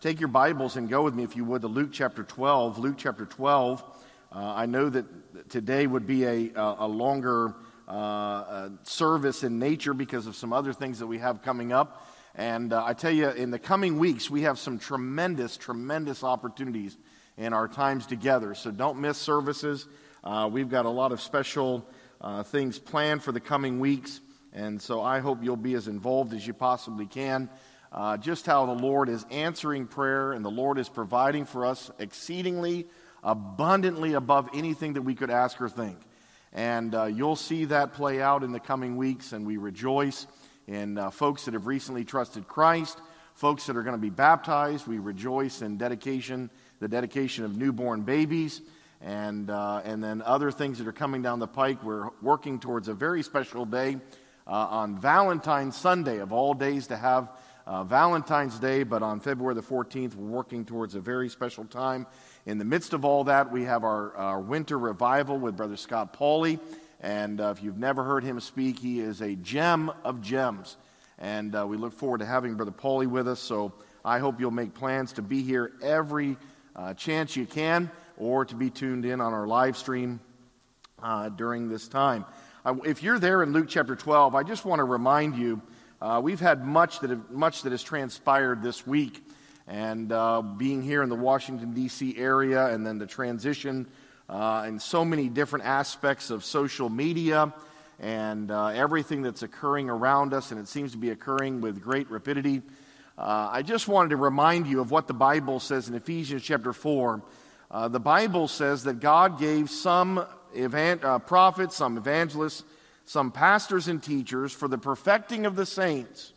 take your Bibles and go with me, if you would, to Luke chapter 12. Luke chapter 12. I know that today would be a longer service in nature because of some other things that we have coming up. And I tell you, in the coming weeks, we have some tremendous opportunities in our times together. So don't miss services. We've got a lot of special things planned for the coming weeks. And so I hope you'll be as involved as you possibly can. Just how the Lord is answering prayer and the Lord is providing for us exceedingly, abundantly above anything that we could ask or think. And you'll see that play out in the coming weeks, and we rejoice in folks that have recently trusted Christ, folks that are going to be baptized. We rejoice in the dedication of newborn babies, and then other things that are coming down the pike. We're working towards a very special day on Valentine's Sunday, of all days to have Valentine's Day, but on February the 14th, we're working towards a very special time. In the midst of all that, we have our winter revival with Brother Scott Pauley, and if you've never heard him speak, he is a gem of gems, and we look forward to having Brother Pauley with us, so I hope you'll make plans to be here every chance you can, or to be tuned in on our live stream during this time. If you're there in Luke chapter 12, I just want to remind you, we've had much that has transpired this week, and being here in the Washington, D.C. area, and then the transition in so many different aspects of social media and everything that's occurring around us, and it seems to be occurring with great rapidity. I just wanted to remind you of what the Bible says in Ephesians chapter 4. The Bible says that God gave some prophets, some evangelists, some pastors and teachers for the perfecting of the saints,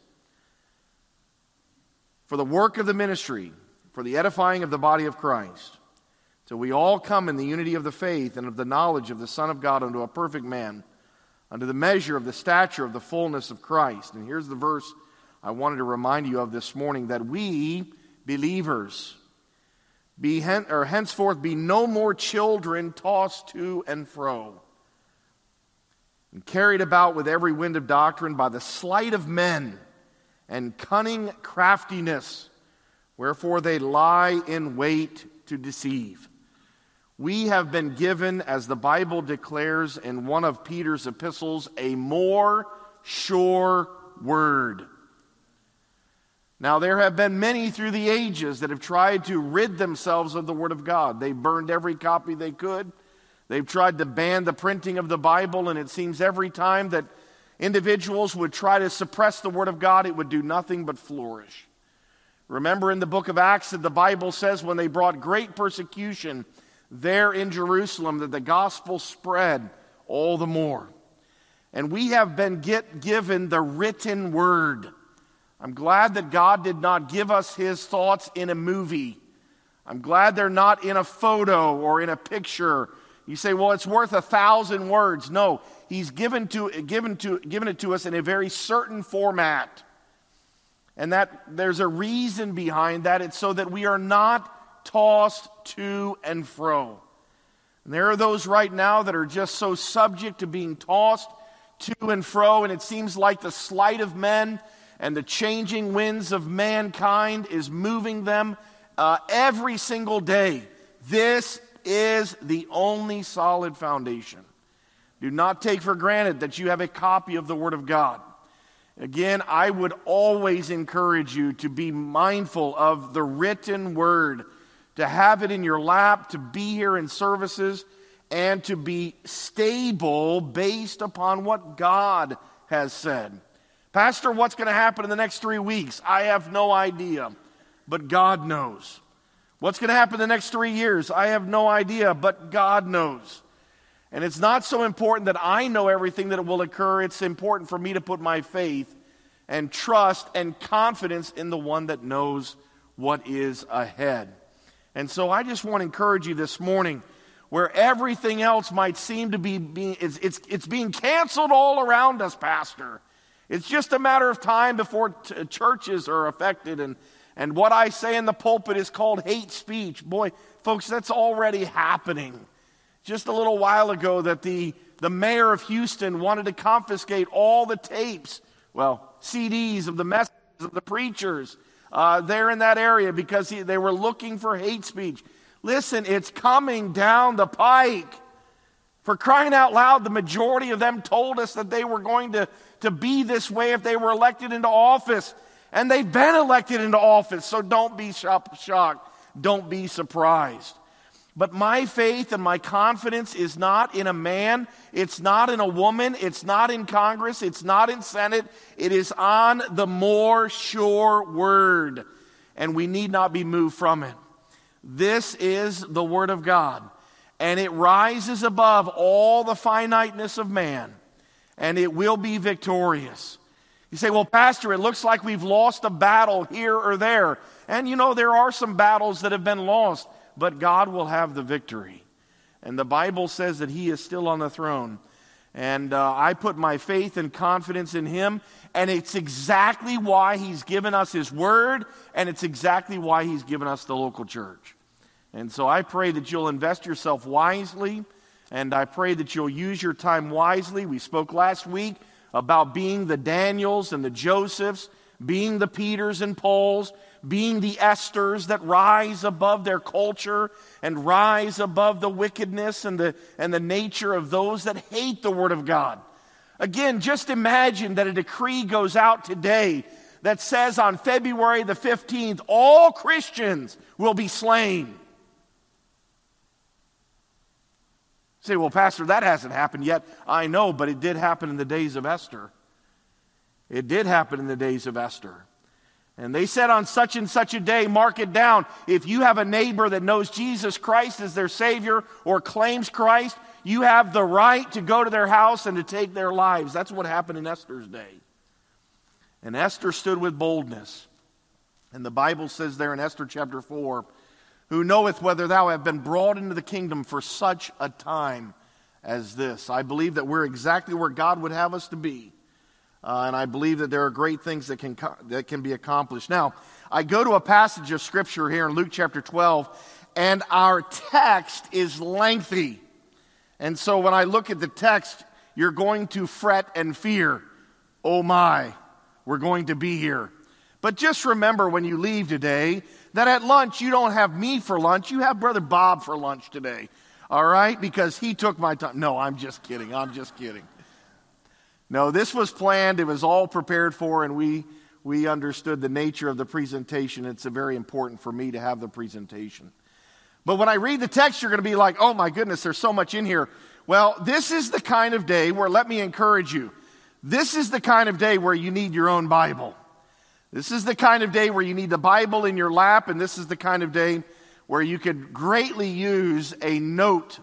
for the work of the ministry, for the edifying of the body of Christ, till we all come in the unity of the faith and of the knowledge of the Son of God unto a perfect man, unto the measure of the stature of the fullness of Christ. And here's the verse I wanted to remind you of this morning, that we, believers, henceforth be no more children tossed to and fro, and carried about with every wind of doctrine by the sleight of men and cunning craftiness, wherefore they lie in wait to deceive. We have been given, as the Bible declares in one of Peter's epistles, a more sure word. Now, there have been many through the ages that have tried to rid themselves of the Word of God. They burned every copy they could. They've tried to ban the printing of the Bible, and it seems every time that individuals would try to suppress the Word of God, it would do nothing but flourish. Remember in the book of Acts that the Bible says when they brought great persecution there in Jerusalem, that the gospel spread all the more. And we have been given the written Word. I'm glad that God did not give us His thoughts in a movie. I'm glad they're not in a photo or in a picture. You say, well, it's worth 1,000 words. No, He's given it to us in a very certain format. And that there's a reason behind that. It's so that we are not tossed to and fro. And there are those right now that are just so subject to being tossed to and fro, and it seems like the sleight of men and the changing winds of mankind is moving them every single day. This is the only solid foundation. Do not take for granted that you have a copy of the Word of God. Again, I would always encourage you to be mindful of the written Word, to have it in your lap, to be here in services, and to be stable based upon what God has said. Pastor, what's going to happen in the next 3 weeks? I have no idea, but God knows. What's going to happen in the next 3 years? I have no idea, but God knows. And it's not so important that I know everything that will occur. It's important for me to put my faith and trust and confidence in the one that knows what is ahead. And so I just want to encourage you this morning, where everything else might seem to be it's being canceled all around us, Pastor. It's just a matter of time before churches are affected, and what I say in the pulpit is called hate speech. Boy, folks, that's already happening. Just a little while ago that the mayor of Houston wanted to confiscate all the tapes, CDs of the messages of the preachers there in that area because they were looking for hate speech. Listen, it's coming down the pike. For crying out loud, the majority of them told us that they were going to be this way if they were elected into office. And they've been elected into office, so don't be shocked. Don't be surprised. But my faith and my confidence is not in a man, it's not in a woman, it's not in Congress, it's not in Senate. It is on the more sure word, and we need not be moved from it. This is the word of God, and it rises above all the finiteness of man, and it will be victorious. You say, well, Pastor, it looks like we've lost a battle here or there. And there are some battles that have been lost, but God will have the victory. And the Bible says that He is still on the throne. And I put my faith and confidence in Him, and it's exactly why He's given us His Word, and it's exactly why He's given us the local church. And so I pray that you'll invest yourself wisely, and I pray that you'll use your time wisely. We spoke last week about being the Daniels and the Josephs, being the Peters and Pauls, being the Esthers that rise above their culture and rise above the wickedness and the nature of those that hate the Word of God. Again, just imagine that a decree goes out today that says on February the 15th, all Christians will be slain. You say, well, Pastor, that hasn't happened yet. I know, but it did happen in the days of Esther. It did happen in the days of Esther. And they said on such and such a day, mark it down, if you have a neighbor that knows Jesus Christ as their Savior or claims Christ, you have the right to go to their house and to take their lives. That's what happened in Esther's day. And Esther stood with boldness. And the Bible says there in Esther chapter 4, who knoweth whether thou have been brought into the kingdom for such a time as this. I believe that we're exactly where God would have us to be. And I believe that there are great things that can be accomplished. Now, I go to a passage of Scripture here in Luke chapter 12, and our text is lengthy. And so when I look at the text, you're going to fret and fear. Oh my, we're going to be here. But just remember when you leave today that at lunch you don't have me for lunch, you have Brother Bob for lunch today. All right? Because he took my time. No, I'm just kidding. No, this was planned. It was all prepared for, and we understood the nature of the presentation. It's very important for me to have the presentation. But when I read the text, you're going to be like, oh my goodness, there's so much in here. Well, this is the kind of day where, let me encourage you, this is the kind of day where you need your own Bible. This is the kind of day where you need the Bible in your lap, and this is the kind of day where you could greatly use a note,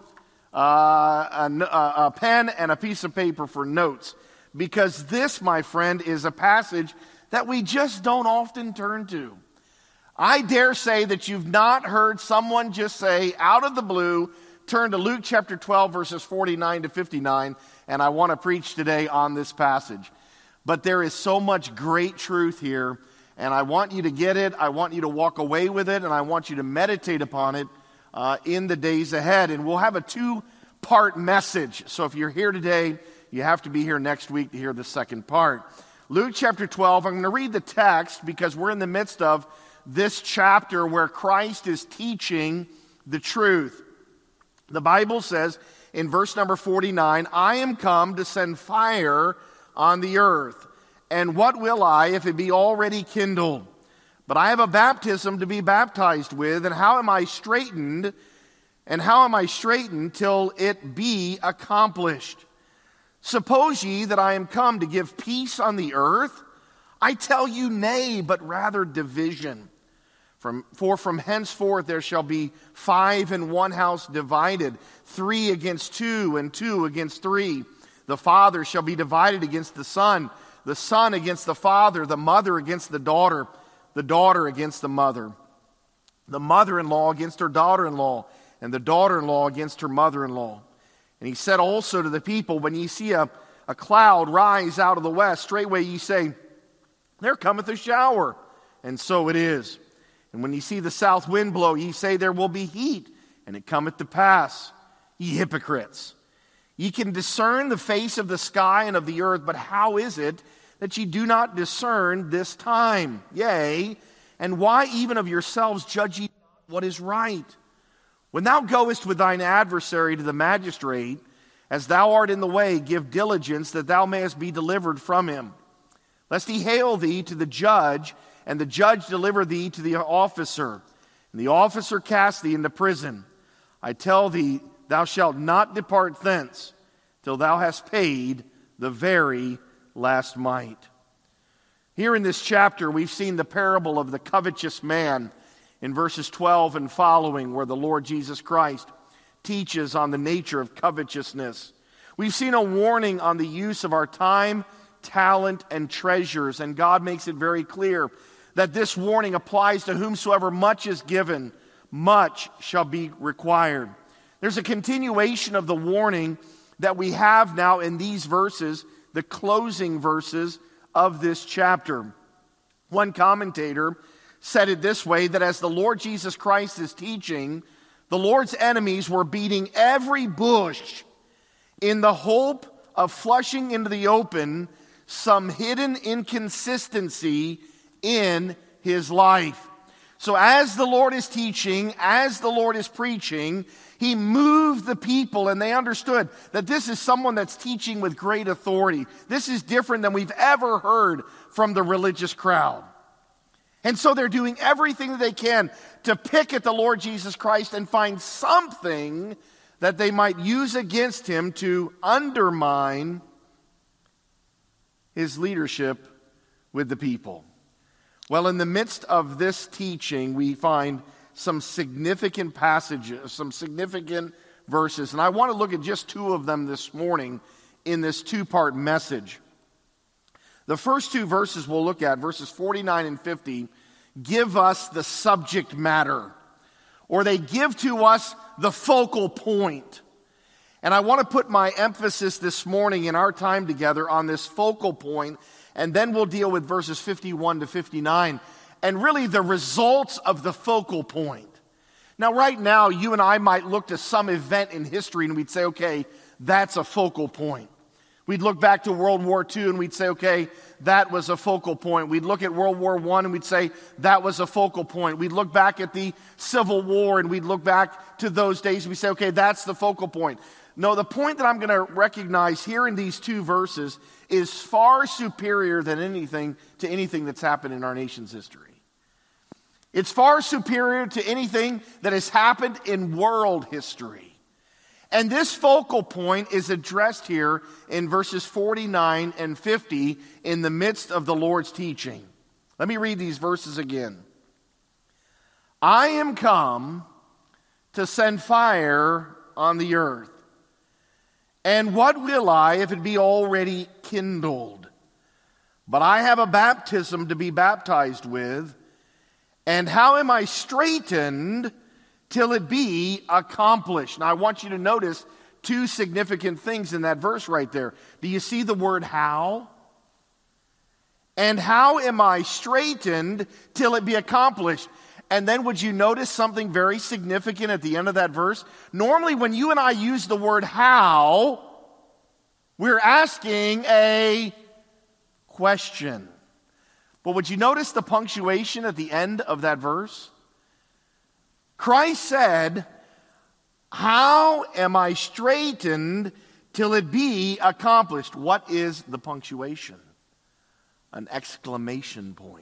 a pen and a piece of paper for notes. Because this, my friend, is a passage that we just don't often turn to. I dare say that you've not heard someone just say, out of the blue, turn to Luke chapter 12, verses 49 to 59, and I want to preach today on this passage. But there is so much great truth here, and I want you to get it, I want you to walk away with it, and I want you to meditate upon it in the days ahead. And we'll have a two-part message. So if you're here today, you have to be here next week to hear the second part. Luke chapter 12, I'm going to read the text because we're in the midst of this chapter where Christ is teaching the truth. The Bible says in verse number 49, I am come to send fire on the earth. And what will I if it be already kindled? But I have a baptism to be baptized with, and how am I straitened? And how am I straitened till it be accomplished? Suppose ye that I am come to give peace on the earth? I tell you, nay, but rather division. For from henceforth there shall be 5 in one house divided, 3 against 2, and 2 against 3. The father shall be divided against the son against the father, the mother against the daughter against the mother-in-law against her daughter-in-law, and the daughter-in-law against her mother-in-law. And he said also to the people, when ye see a cloud rise out of the west, straightway ye say, there cometh a shower. And so it is. And when ye see the south wind blow, ye say, there will be heat. And it cometh to pass. Ye hypocrites, ye can discern the face of the sky and of the earth, but how is it that ye do not discern this time? Yea, And why even of yourselves judge ye what is right? When thou goest with thine adversary to the magistrate, as thou art in the way, give diligence that thou mayest be delivered from him. Lest he hale thee to the judge, and the judge deliver thee to the officer, and the officer cast thee into prison. I tell thee, thou shalt not depart thence till thou hast paid the very last mite. Here in this chapter, we've seen the parable of the covetous man in verses 12 and following, where the Lord Jesus Christ teaches on the nature of covetousness. We've seen a warning on the use of our time, talent, and treasures, and God makes it very clear that this warning applies to whomsoever much is given, much shall be required. There's a continuation of the warning that we have now in these verses, the closing verses of this chapter. One commentator said it this way, that as the Lord Jesus Christ is teaching, the Lord's enemies were beating every bush in the hope of flushing into the open some hidden inconsistency in his life. So as the Lord is teaching, as the Lord is preaching, he moved the people, and they understood that this is someone that's teaching with great authority. This is different than we've ever heard from the religious crowd. And so they're doing everything that they can to pick at the Lord Jesus Christ and find something that they might use against him to undermine his leadership with the people. Well, in the midst of this teaching, we find some significant passages, some significant verses. And I want to look at just two of them this morning in this two-part message. The first two verses we'll look at, verses 49 and 50, give us the subject matter, or they give to us the focal point. And I want to put my emphasis this morning in our time together on this focal point, and then we'll deal with verses 51 to 59, and really the results of the focal point. Now, right now, you and I might look to some event in history and we'd say, okay, that's a focal point. We'd look back to World War II and we'd say, okay, that was a focal point. We'd look at World War I and we'd say, that was a focal point. We'd look back at the Civil War and we'd look back to those days and we'd say, okay, that's the focal point. No, the point that I'm going to recognize here in these two verses is far superior than anything that's happened in our nation's history. It's far superior to anything that has happened in world history. And this focal point is addressed here in verses 49 and 50 in the midst of the Lord's teaching. Let me read these verses again. I am come to send fire on the earth. And what will I if it be already kindled? But I have a baptism to be baptized with. And how am I straitened till it be accomplished? Now I want you to notice two significant things in that verse right there. Do you see the word how? And how am I straitened till it be accomplished? And then would you notice something very significant at the end of that verse? Normally when you and I use the word how, we're asking a question. But would you notice the punctuation at the end of that verse? Christ said, how am I straitened till it be accomplished? What is the punctuation? An exclamation point.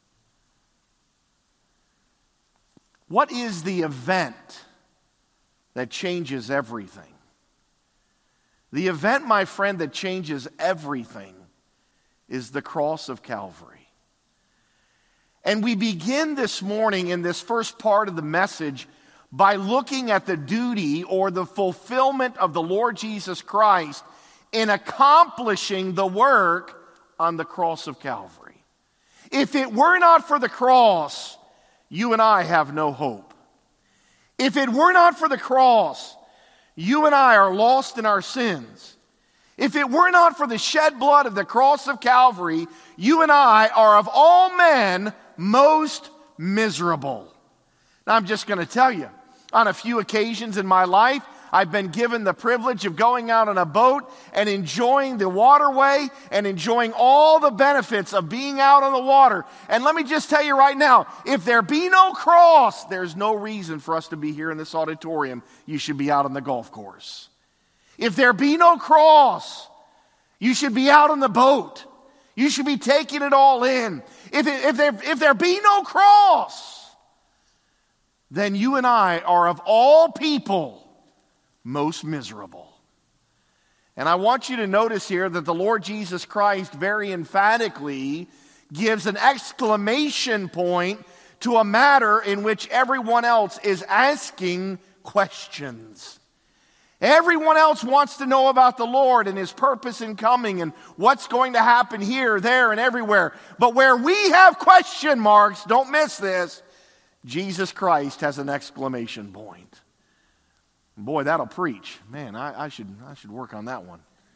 What is the event that changes everything? The event, my friend, that changes everything is the cross of Calvary. And we begin this morning in this first part of the message by looking at the duty or the fulfillment of the Lord Jesus Christ in accomplishing the work on the cross of Calvary. If it were not for the cross, you and I have no hope. If it were not for the cross, you and I are lost in our sins. If it were not for the shed blood of the cross of Calvary, you and I are of all men most miserable. Now I'm just going to tell you, on a few occasions in my life, I've been given the privilege of going out on a boat and enjoying the waterway and enjoying all the benefits of being out on the water. And let me just tell you right now, if there be no cross, there's no reason for us to be here in this auditorium. You should be out on the golf course. If there be no cross, you should be out on the boat. You should be taking it all in. If there be no cross, then you and I are of all people most miserable. And I want you to notice here that the Lord Jesus Christ very emphatically gives an exclamation point to a matter in which everyone else is asking questions. Everyone else wants to know about the Lord and His purpose in coming and what's going to happen here, there, and everywhere. But where we have question marks, don't miss this, Jesus Christ has an exclamation point. Boy, that'll preach. Man, I should work on that one.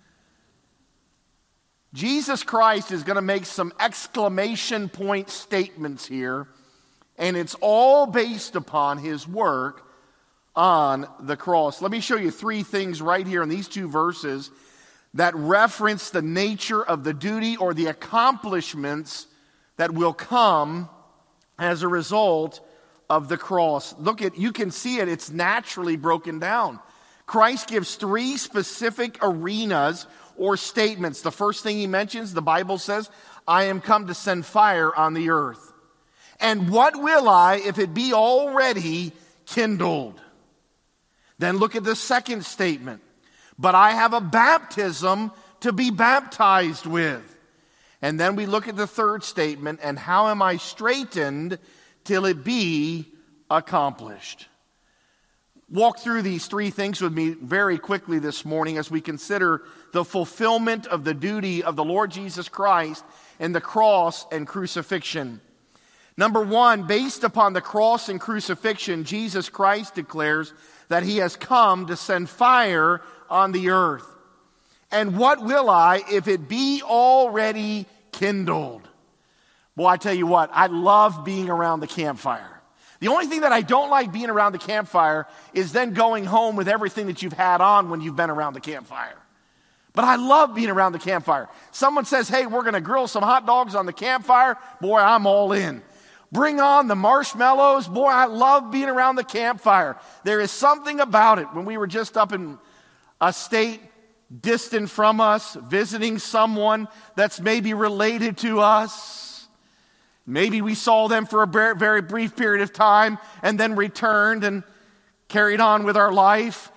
Jesus Christ is going to make some exclamation point statements here, and it's all based upon His work on the cross. Let me show you three things right here in these two verses that reference the nature of the duty or the accomplishments that will come as a result of the cross. You can see it, it's naturally broken down. Christ gives three specific arenas or statements. The first thing He mentions, the Bible says, I am come to send fire on the earth. And what will I if it be already kindled? Then look at the second statement. But I have a baptism to be baptized with. And then we look at the third statement. And how am I straitened till it be accomplished? Walk through these three things with me very quickly this morning as we consider the fulfillment of the duty of the Lord Jesus Christ in the cross and crucifixion. Number one, based upon the cross and crucifixion, Jesus Christ declares that He has come to send fire on the earth. And what will I if it be already kindled? Boy, I tell you what, I love being around the campfire. The only thing that I don't like being around the campfire is then going home with everything that you've had on when you've been around the campfire. But I love being around the campfire. Someone says, hey, we're going to grill some hot dogs on the campfire. Boy, I'm all in. Bring on the marshmallows. Boy, I love being around the campfire. There is something about it. When we were just up in a state distant from us, visiting someone that's maybe related to us. Maybe we saw them for a very brief period of time and then returned and carried on with our life.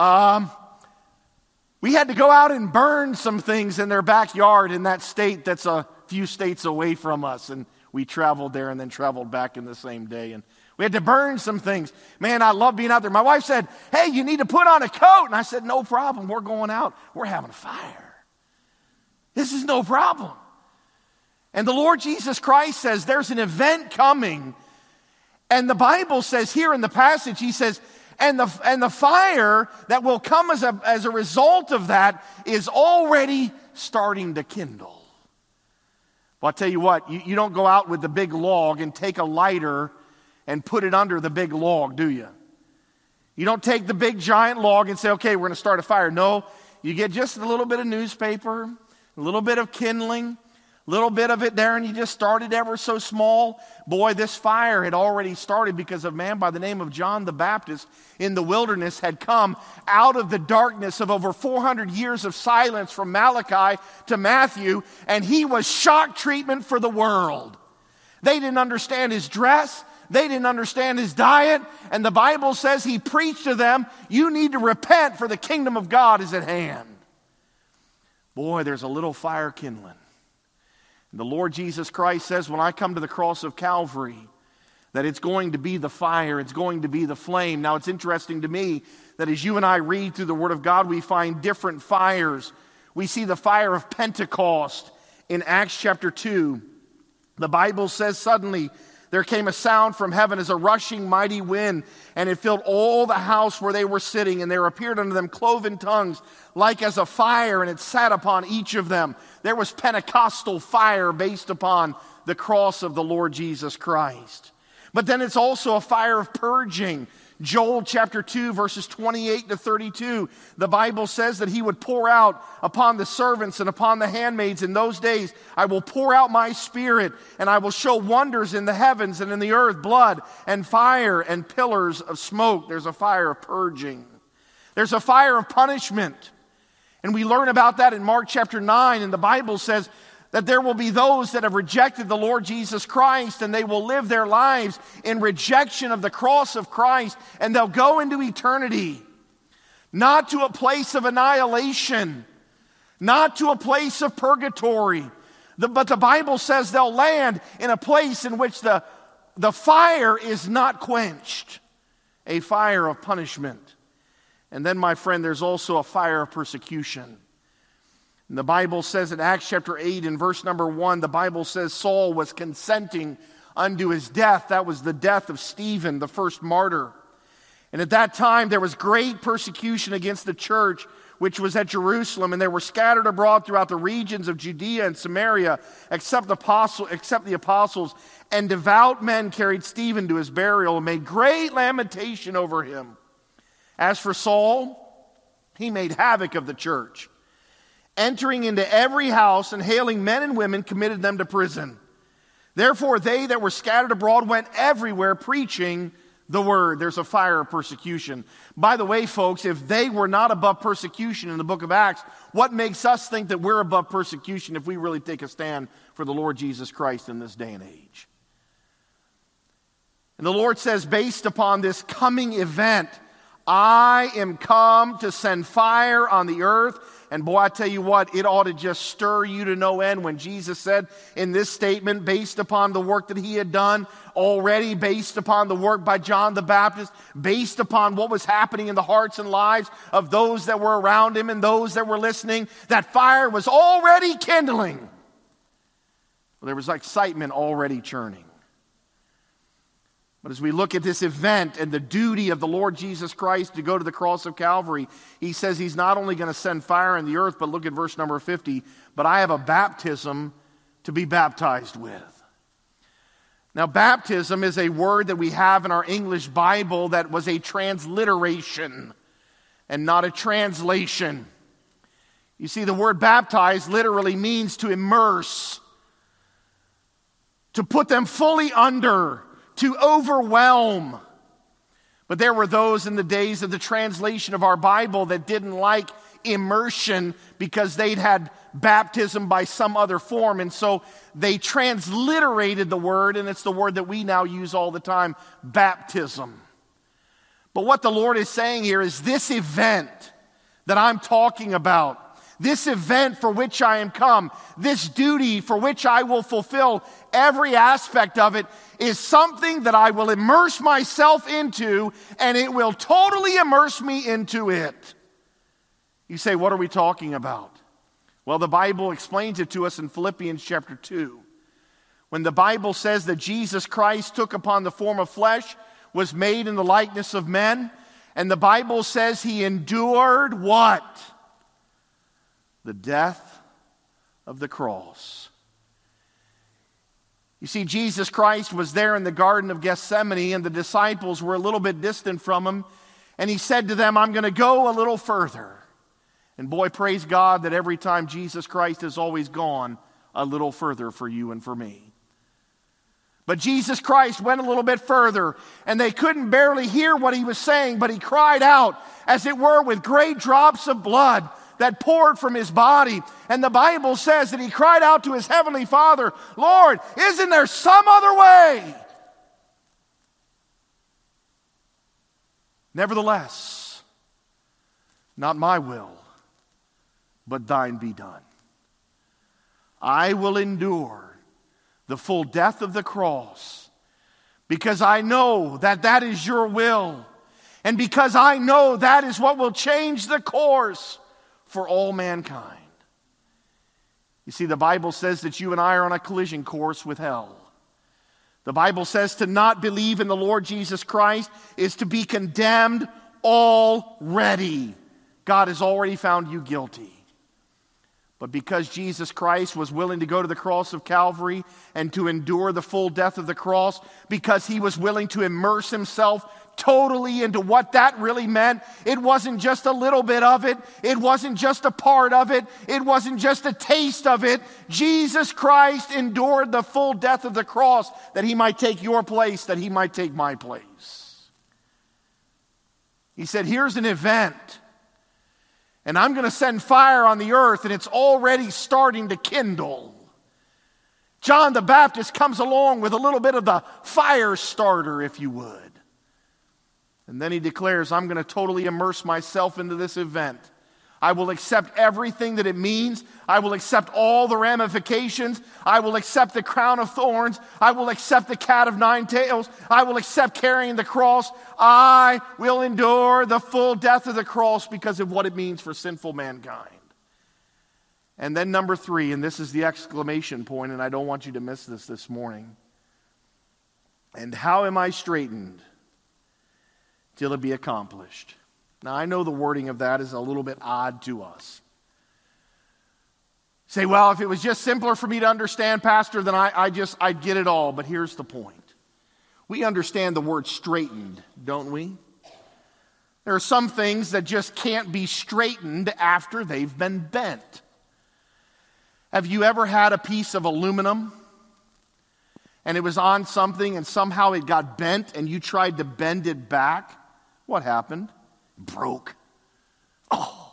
We had to go out and burn some things in their backyard in that state that's a few states away from us. And we traveled there and then traveled back in the same day. And we had to burn some things. Man, I love being out there. My wife said, hey, you need to put on a coat. And I said, no problem. We're going out. We're having a fire. This is no problem. And the Lord Jesus Christ says there's an event coming. And the Bible says here in the passage, He says, and the fire that will come as a result of that is already starting to kindle. Well, I'll tell you what, you don't go out with the big log and take a lighter and put it under the big log, do you? You don't take the big giant log and say, okay, we're going to start a fire. No, you get just a little bit of newspaper, a little bit of kindling, a little bit of it there, and you just start it ever so small. Boy, this fire had already started because a man by the name of John the Baptist in the wilderness had come out of the darkness of over 400 years of silence from Malachi to Matthew, and he was shock treatment for the world. They didn't understand his dress. They didn't understand his diet. And the Bible says he preached to them, you need to repent for the kingdom of God is at hand. Boy, there's a little fire kindling. The Lord Jesus Christ says, when I come to the cross of Calvary, that it's going to be the fire, it's going to be the flame. Now, it's interesting to me that as you and I read through the Word of God, we find different fires. We see the fire of Pentecost in Acts chapter 2. The Bible says, suddenly there came a sound from heaven as a rushing mighty wind, and it filled all the house where they were sitting, and there appeared unto them cloven tongues like as a fire, and it sat upon each of them. There was Pentecostal fire based upon the cross of the Lord Jesus Christ. But then it's also a fire of purging. Joel chapter 2, verses 28 to 32, the Bible says that he would pour out upon the servants and upon the handmaids in those days. I will pour out my spirit, and I will show wonders in the heavens and in the earth, blood and fire and pillars of smoke. There's a fire of purging. There's a fire of punishment. And we learn about that in Mark chapter 9, and the Bible says that there will be those that have rejected the Lord Jesus Christ, and they will live their lives in rejection of the cross of Christ, and they'll go into eternity, not to a place of annihilation, not to a place of purgatory, but the Bible says they'll land in a place in which the fire is not quenched, a fire of punishment. And then, my friend, there's also a fire of persecution. And the Bible says in Acts chapter 8 in verse number 1, the Bible says Saul was consenting unto his death. That was the death of Stephen, the first martyr. And at that time there was great persecution against the church which was at Jerusalem, and they were scattered abroad throughout the regions of Judea and Samaria, except the apostles, and devout men carried Stephen to his burial and made great lamentation over him. As for Saul, he made havoc of the church, entering into every house and hailing men and women, committed them to prison. Therefore they that were scattered abroad went everywhere preaching the word. There's a fire of persecution. By the way, folks, if they were not above persecution in the book of Acts, what makes us think that we're above persecution if we really take a stand for the Lord Jesus Christ in this day and age? And the Lord says, based upon this coming event, I am come to send fire on the earth. And boy, I tell you what, it ought to just stir you to no end when Jesus said in this statement, based upon the work that he had done already, based upon the work by John the Baptist, based upon what was happening in the hearts and lives of those that were around him and those that were listening, that fire was already kindling. Well, there was excitement already churning. But as we look at this event and the duty of the Lord Jesus Christ to go to the cross of Calvary, he says he's not only going to send fire in the earth, but look at verse number 50, but I have a baptism to be baptized with. Now, baptism is a word that we have in our English Bible that was a transliteration and not a translation. You see, the word baptize literally means to immerse, to put them fully under, to overwhelm. But there were those in the days of the translation of our Bible that didn't like immersion because they'd had baptism by some other form. And so they transliterated the word, and it's the word that we now use all the time, baptism. But what the Lord is saying here is this event that I'm talking about, this event for which I am come, this duty for which I will fulfill every aspect of it, is something that I will immerse myself into, and it will totally immerse me into it. You say, what are we talking about? Well, the Bible explains it to us in Philippians chapter 2. When the Bible says that Jesus Christ took upon the form of flesh, was made in the likeness of men, and the Bible says he endured what? The death of the cross. You see, Jesus Christ was there in the Garden of Gethsemane, and the disciples were a little bit distant from him, and he said to them, I'm going to go a little further. And boy, praise God that every time Jesus Christ has always gone a little further for you and for me. But Jesus Christ went a little bit further, and they couldn't barely hear what he was saying, but he cried out, as it were, with great drops of blood that poured from his body. And the Bible says that he cried out to his heavenly Father, Lord, isn't there some other way? Nevertheless, not my will, but thine be done. I will endure the full death of the cross because I know that that is your will, and because I know that is what will change the course for all mankind. You see, the Bible says that you and I are on a collision course with hell. The Bible says to not believe in the Lord Jesus Christ is to be condemned already. God has already found you guilty. But because Jesus Christ was willing to go to the cross of Calvary and to endure the full death of the cross, because he was willing to immerse himself totally into what that really meant. It wasn't just a little bit of it. It wasn't just a part of it. It wasn't just a taste of it. Jesus Christ endured the full death of the cross that he might take your place, that he might take my place. He said, here's an event, and I'm going to send fire on the earth, and it's already starting to kindle. John the Baptist comes along with a little bit of the fire starter, if you would. And then he declares, I'm going to totally immerse myself into this event. I will accept everything that it means. I will accept all the ramifications. I will accept the crown of thorns. I will accept the cat of nine tails. I will accept carrying the cross. I will endure the full death of the cross because of what it means for sinful mankind. And then number 3, and this is the exclamation point, and I don't want you to miss this morning. And how am I straightened till it be accomplished? Now, I know the wording of that is a little bit odd to us. Say, well, if it was just simpler for me to understand, Pastor, then I'd get it all. But here's the point. We understand the word straightened, don't we? There are some things that just can't be straightened after they've been bent. Have you ever had a piece of aluminum and it was on something and somehow it got bent and you tried to bend it back? What happened? It broke. Oh,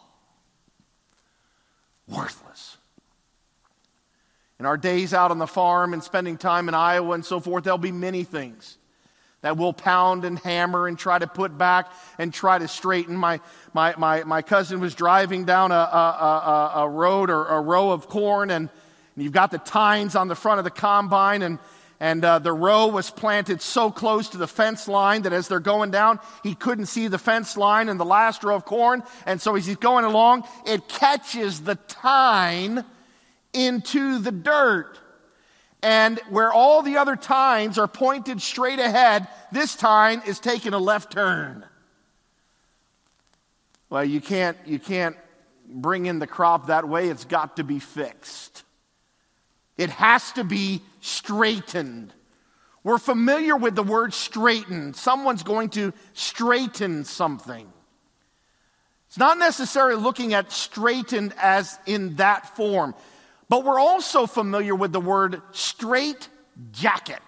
worthless. In our days out on the farm and spending time in Iowa and so forth, there'll be many things that we'll pound and hammer and try to put back and try to straighten. My cousin was driving down a road or a row of corn, and you've got the tines on the front of the combine, and the row was planted so close to the fence line that as they're going down, he couldn't see the fence line in the last row of corn. And so as he's going along, it catches the tine into the dirt. And where all the other tines are pointed straight ahead, this tine is taking a left turn. Well, you can't bring in the crop that way. It's got to be fixed. It has to be straightened. We're familiar with the word straighten. Someone's going to straighten something. It's not necessarily looking at straightened as in that form, but we're also familiar with the word straight jacket.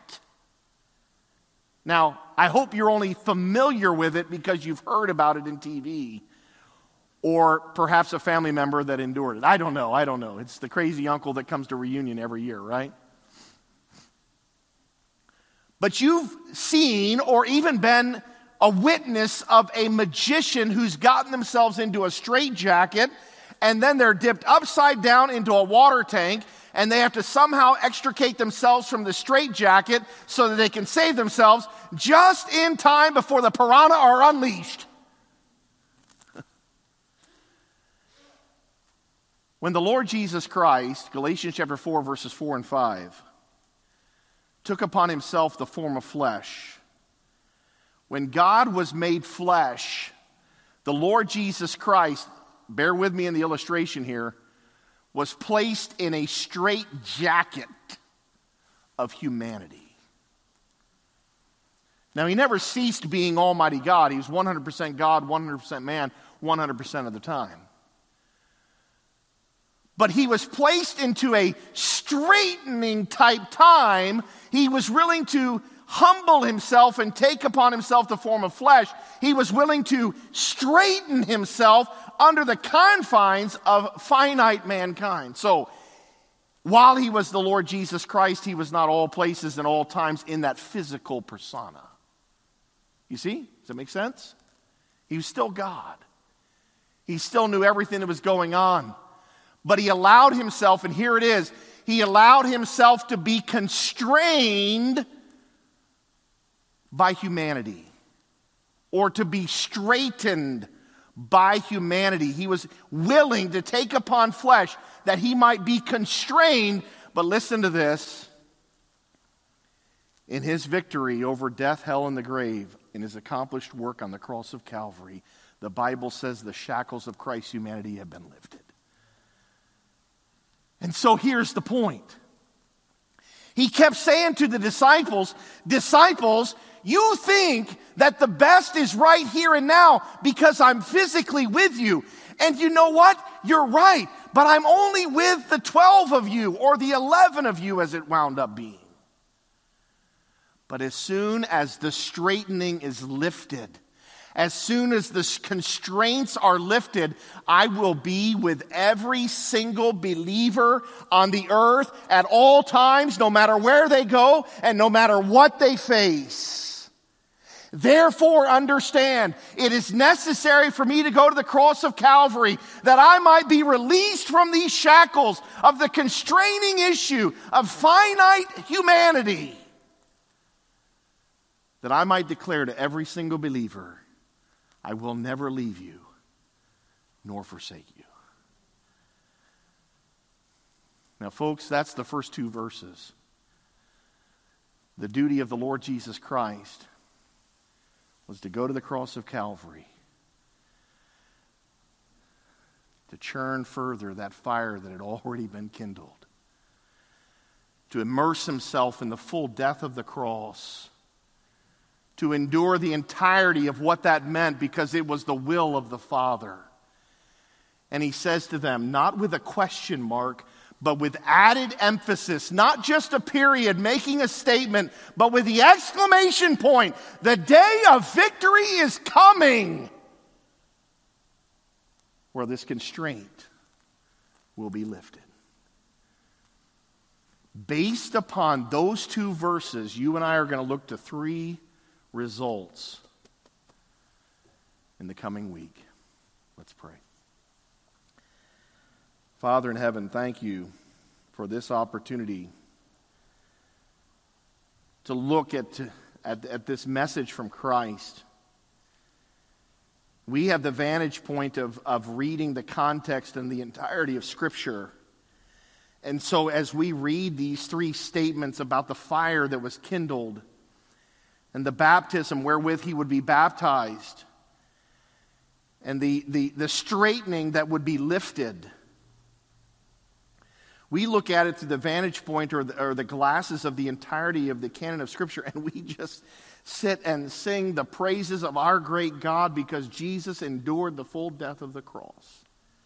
Now, I hope you're only familiar with it because you've heard about it in TV, or perhaps a family member that endured it. I don't know. It's the crazy uncle that comes to reunion every year, right? But you've seen or even been a witness of a magician who's gotten themselves into a straitjacket, and then they're dipped upside down into a water tank, and they have to somehow extricate themselves from the straitjacket so that they can save themselves just in time before the piranha are unleashed. When the Lord Jesus Christ, Galatians chapter 4, verses 4 and 5, took upon himself the form of flesh, when God was made flesh, the Lord Jesus Christ, bear with me in the illustration here, was placed in a straitjacket of humanity. Now, he never ceased being Almighty God. He was 100% God, 100% man, 100% of the time. But he was placed into a straightening type time. He was willing to humble himself and take upon himself the form of flesh. He was willing to straighten himself under the confines of finite mankind. So, while he was the Lord Jesus Christ, he was not all places and all times in that physical persona. You see? Does that make sense? He was still God. He still knew everything that was going on. But he allowed himself, and here it is, he allowed himself to be constrained by humanity, or to be straightened by humanity. He was willing to take upon flesh that he might be constrained. But listen to this. In his victory over death, hell, and the grave, in his accomplished work on the cross of Calvary, the Bible says the shackles of Christ's humanity have been lifted. And so here's the point. He kept saying to the disciples, you think that the best is right here and now because I'm physically with you. And you know what? You're right. But I'm only with the 12 of you, or the 11 of you as it wound up being. But as soon as the straightening is lifted, as soon as the constraints are lifted, I will be with every single believer on the earth at all times, no matter where they go and no matter what they face. Therefore, understand, it is necessary for me to go to the cross of Calvary that I might be released from these shackles of the constraining issue of finite humanity, that I might declare to every single believer, I will never leave you nor forsake you. Now, folks, that's the first two verses. The duty of the Lord Jesus Christ was to go to the cross of Calvary, to churn further that fire that had already been kindled, to immerse himself in the full death of the cross, to endure the entirety of what that meant because it was the will of the Father. And he says to them, not with a question mark, but with added emphasis, not just a period making a statement, but with the exclamation point, the day of victory is coming, where this constraint will be lifted. Based upon those two verses, you and I are going to look to three results in the coming week. Let's pray. Father in heaven, thank you for this opportunity to look at this message from Christ. We have the vantage point of reading the context and the entirety of Scripture. And so as we read these three statements about the fire that was kindled and the baptism wherewith he would be baptized and the straightening that would be lifted, we look at it through the vantage point or the glasses of the entirety of the canon of Scripture, and we just sit and sing the praises of our great God because Jesus endured the full death of the cross.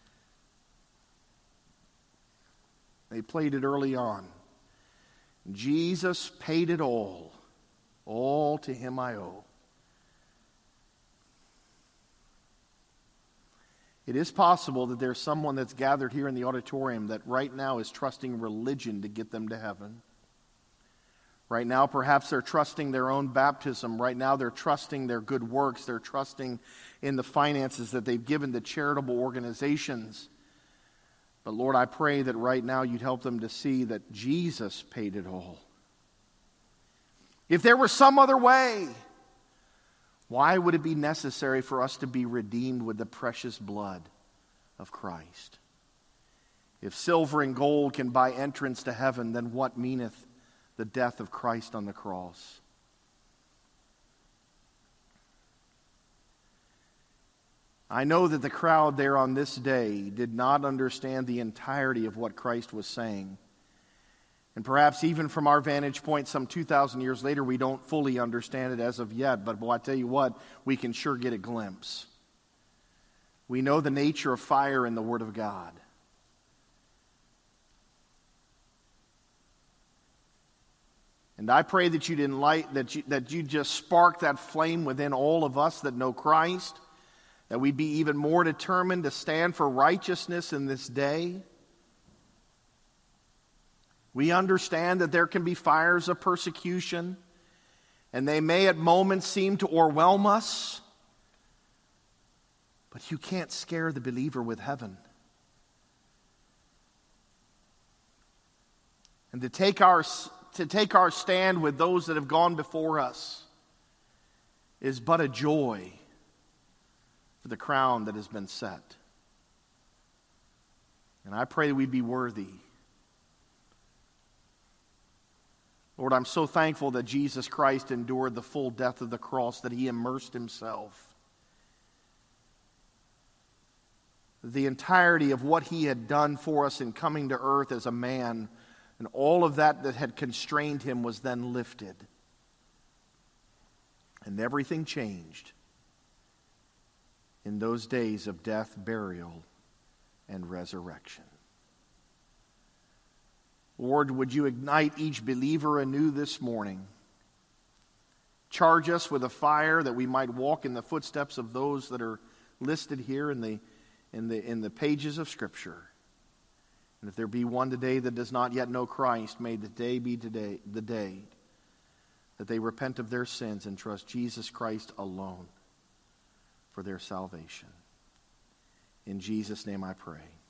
They played it early on. Jesus paid it all. All to him I owe. It is possible that there's someone that's gathered here in the auditorium that right now is trusting religion to get them to heaven. Right now, perhaps they're trusting their own baptism. Right now, they're trusting their good works. They're trusting in the finances that they've given to charitable organizations. But Lord, I pray that right now you'd help them to see that Jesus paid it all. If there were some other way, why would it be necessary for us to be redeemed with the precious blood of Christ? If silver and gold can buy entrance to heaven, then what meaneth the death of Christ on the cross? I know that the crowd there on this day did not understand the entirety of what Christ was saying. And perhaps even from our vantage point some 2,000 years later, we don't fully understand it as of yet. But I tell you what, we can sure get a glimpse. We know the nature of fire in the Word of God. And I pray that you'd that you just spark that flame within all of us that know Christ, that we'd be even more determined to stand for righteousness in this day. We understand that there can be fires of persecution, and they may at moments seem to overwhelm us, but you can't scare the believer with heaven. And to take our stand with those that have gone before us is but a joy for the crown that has been set. And I pray that we be worthy. Lord, I'm so thankful that Jesus Christ endured the full death of the cross, that he immersed himself. The entirety of what he had done for us in coming to earth as a man And all of that had constrained him was then lifted. And everything changed in those days of death, burial, and resurrection. Lord, would you ignite each believer anew this morning? Charge us with a fire that we might walk in the footsteps of those that are listed here in the pages of Scripture. And if there be one today that does not yet know Christ, may the day be today the day that they repent of their sins and trust Jesus Christ alone for their salvation. In Jesus' name I pray.